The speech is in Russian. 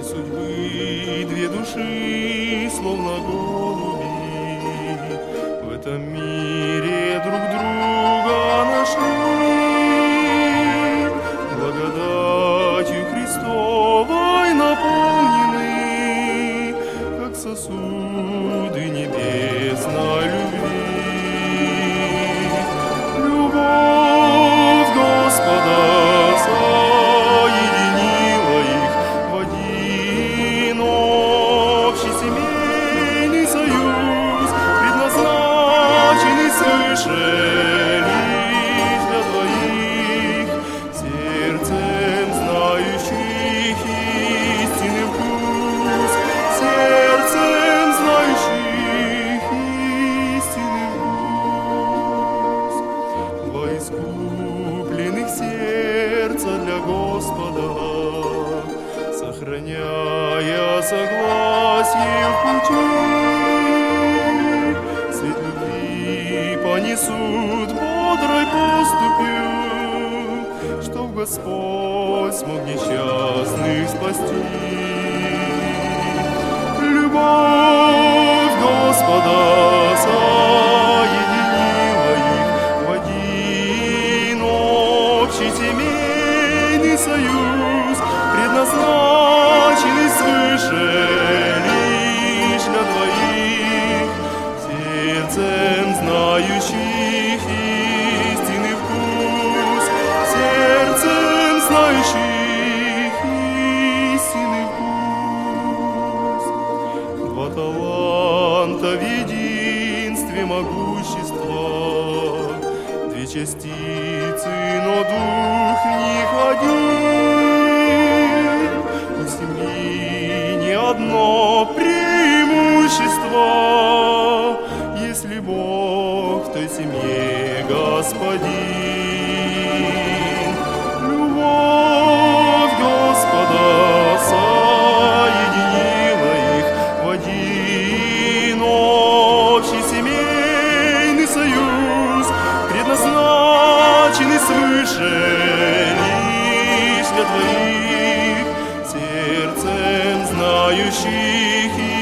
судьбы две души, словно голуби, в этом мире друг друга нашли. Благодатью Христовой наполнены, как сосуды небесной любви. Любовь Господа соединила их в один общий семейный союз, предназначенный свыше лишь для двоих, сердцем знающих истинный вкус, сердцем знающих истинный вкус. Два искупленных сердца для Господа, сохраняя согласие в пути, свет любви понесут бодрой поступью, чтоб Господь смог несчастных спасти. Любовь Господа соединила их в один общий семейный союз, предназначенный свыше лишь для двоих, сердцем знающих истинный вкус, сердцем знающих истинный вкус. Два таланта в единстве могущества, две частицы, но дух в них один. У семьи не одно преимущество, если Бог в той семье Господин. Любовь Господа соединила их в один общий семейный союз, предназначенный свыше лишь для двоих, сердцем знающих